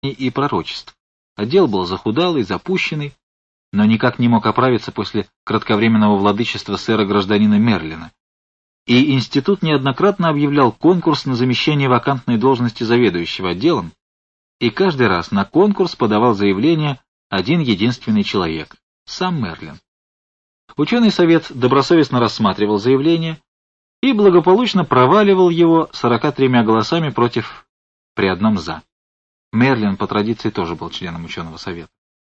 и пророчеств. Отдел был захудалый, запущенный, но никак не мог оправиться после кратковременного владычества сэра-гражданина Мерлина. И институт неоднократно объявлял конкурс на замещение вакантной должности заведующего отделом, и каждый раз на конкурс подавал заявление один единственный человек — сам Мерлин. Ученый совет добросовестно рассматривал заявление и благополучно проваливал его 43 голосами против при одном «за». Мерлин по традиции тоже был членом ученого совета.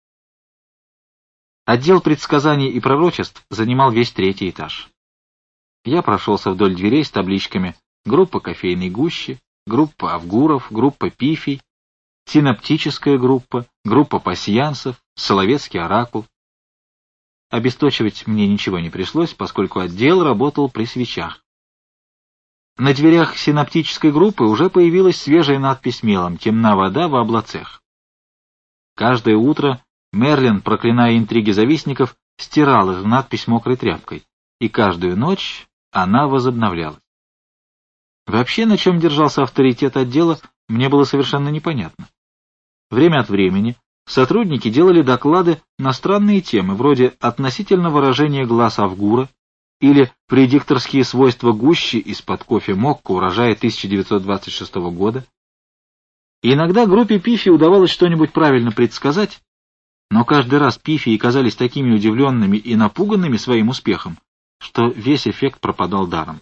Отдел предсказаний и пророчеств занимал весь 3-й этаж. Я прошелся вдоль дверей с табличками «Группа кофейной гущи», «Группа авгуров», «Группа пифий», «Синоптическая группа», «Группа пасьянсов», «Соловецкий оракул». Обесточивать мне ничего не пришлось, поскольку отдел работал при свечах. На дверях синоптической группы уже появилась свежая надпись мелом «Темна вода в облацех». Каждое утро Мерлин, проклиная интриги завистников, стирал их надпись мокрой тряпкой, и каждую ночь она возобновлялась. Вообще, на чем держался авторитет отдела, мне было совершенно непонятно. Время от времени сотрудники делали доклады на странные темы, вроде относительно выражения глаз Авгура или предикторские свойства гущи из-под кофе Мокко урожая 1926 года. И иногда группе Пифи удавалось что-нибудь правильно предсказать, но каждый раз Пифии казались такими удивленными и напуганными своим успехом, что весь эффект пропадал даром.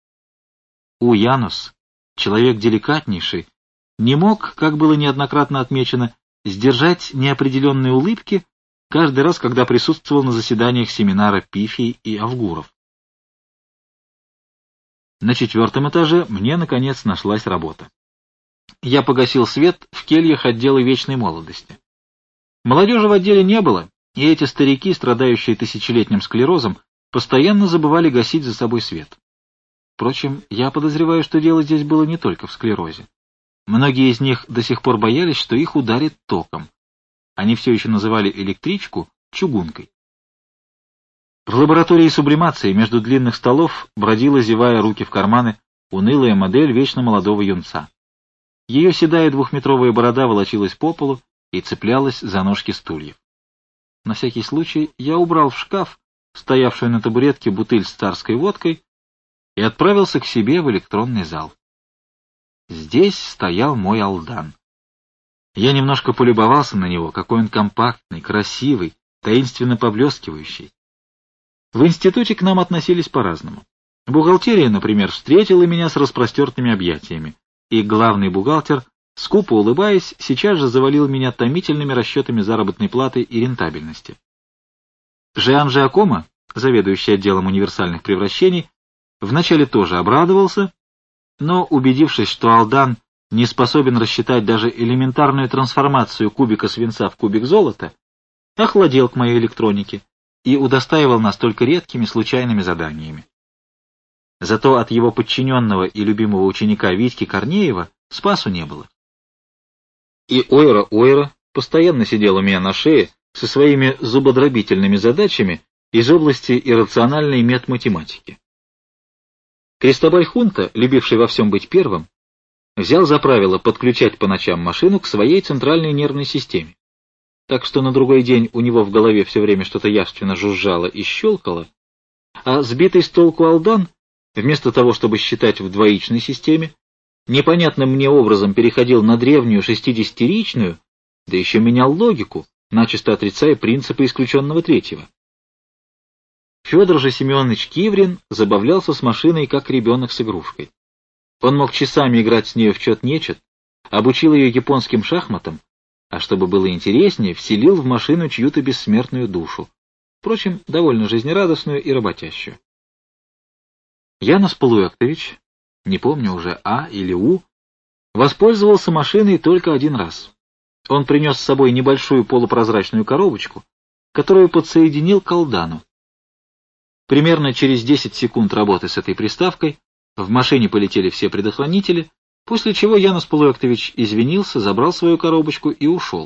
Янус, человек деликатнейший, не мог, как было неоднократно отмечено, сдержать неопределенные улыбки каждый раз, когда присутствовал на заседаниях семинара Пифий и Авгуров. На 4-м этаже мне, наконец, нашлась работа. Я погасил свет в кельях отдела вечной молодости. Молодежи в отделе не было, и эти старики, страдающие тысячелетним склерозом, постоянно забывали гасить за собой свет. Впрочем, я подозреваю, что дело здесь было не только в склерозе. Многие из них до сих пор боялись, что их ударит током. Они все еще называли электричку чугункой. В лаборатории сублимации между длинных столов бродила, зевая руки в карманы, унылая модель вечно молодого юнца. Ее седая 2-метровая борода волочилась по полу и цеплялась за ножки стульев. На всякий случай я убрал в шкаф стоявшую на табуретке бутыль с царской водкой и отправился к себе в электронный зал. Здесь стоял мой Алдан. Я немножко полюбовался на него, какой он компактный, красивый, таинственно поблескивающий. В институте к нам относились по-разному. Бухгалтерия, например, встретила меня с распростертыми объятиями, и главный бухгалтер, скупо улыбаясь, сейчас же завалил меня томительными расчетами заработной платы и рентабельности. Жан Жиакомо, заведующий отделом универсальных превращений, вначале тоже обрадовался, но, убедившись, что Алдан не способен рассчитать даже элементарную трансформацию кубика свинца в кубик золота, охладел к моей электронике и удостаивал нас только редкими случайными заданиями. Зато от его подчиненного и любимого ученика Витьки Корнеева спасу не было. И Ойра постоянно сидел у меня на шее со своими зубодробительными задачами из области иррациональной мет-математики. Кристобаль Хунта, любивший во всем быть первым, взял за правило подключать по ночам машину к своей центральной нервной системе, так что на другой день у него в голове все время что-то явственно жужжало и щелкало, а сбитый с толку Алдан, вместо того, чтобы считать в двоичной системе, непонятным мне образом переходил на древнюю 60-ричную, да еще менял логику, начисто отрицая принципы исключенного третьего. Федор же Семенович Киврин забавлялся с машиной, как ребенок с игрушкой. Он мог часами играть с нею в чет-нечет, обучил ее японским шахматам, а чтобы было интереснее, вселил в машину чью-то бессмертную душу, впрочем, довольно жизнерадостную и работящую. Янус Полуэктович, не помню уже А или У, воспользовался машиной только один раз. Он принес с собой небольшую полупрозрачную коробочку, которую подсоединил к Алдану. Примерно через 10 секунд работы с этой приставкой в машине полетели все предохранители, после чего Янус Полуэктович извинился, забрал свою коробочку и ушел.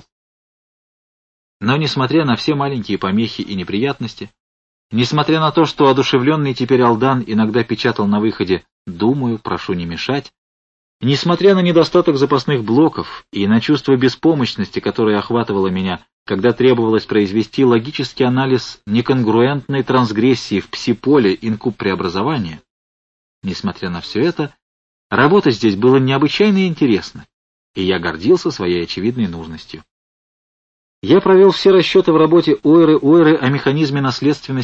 Но, несмотря на все маленькие помехи и неприятности, несмотря на то, что одушевленный теперь Алдан иногда печатал на выходе «Думаю, прошу не мешать», Несмотря на недостаток запасных блоков и на чувство беспомощности, которое охватывало меня, когда требовалось произвести логический анализ неконгруентной трансгрессии в пси-поле инкуб-преобразования, несмотря на все это, работа здесь была необычайно интересна, и я гордился своей очевидной нужностью. Я провел все расчеты в работе Ойры о механизме наследственности